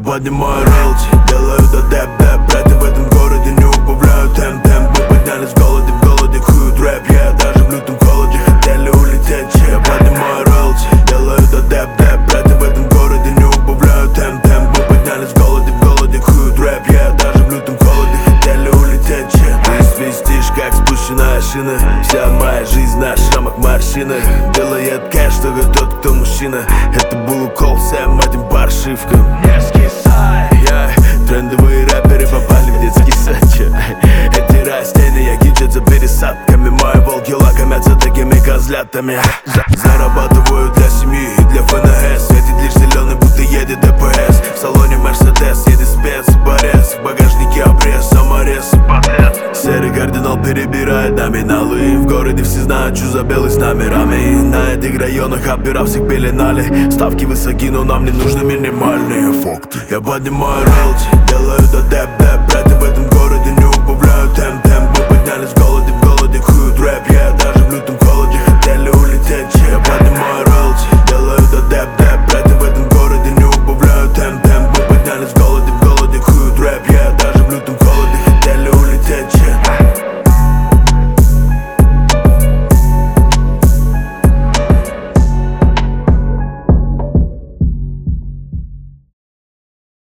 поднимаю роялти, делаю до деп-деп. Братья в этом городе не убавляют темп. Мы поднялись в голоде хуют рэп. Я даже в лютом холоде хотели улететь. Я поднимаю роялти, делаю до деп-деп. Братья в этом городе не убавляют темп. Мы поднялись в голоде хуют рэп. Я даже в лютом холоде хотели улететь. Ты свистишь как спущенная шина. Вся моя жизнь на шрамах морщины. Делает кэш только тот, кто мужчина. Это был укол всем этим паршивкам. Не скисай, трендовые рэперы попали в детский сад. Эти растения кичатся пересадками. Мои волки лакомятся такими козлятами. Зарабатываю для семьи и для ФНС. Светит лишь зеленый, будто едет ДПС. В салоне Мерседес едет спец, борец. В багажнике обрез, саморез, подряд. Серый кардинал перебирает номиналы. В городе все знают, что за белый с номерами. На этих районах оперов всех пеленали. Ставки высоки, но нам не нужны минимальные факты. Я поднимаю роялти, делаю до деп-деп. Братья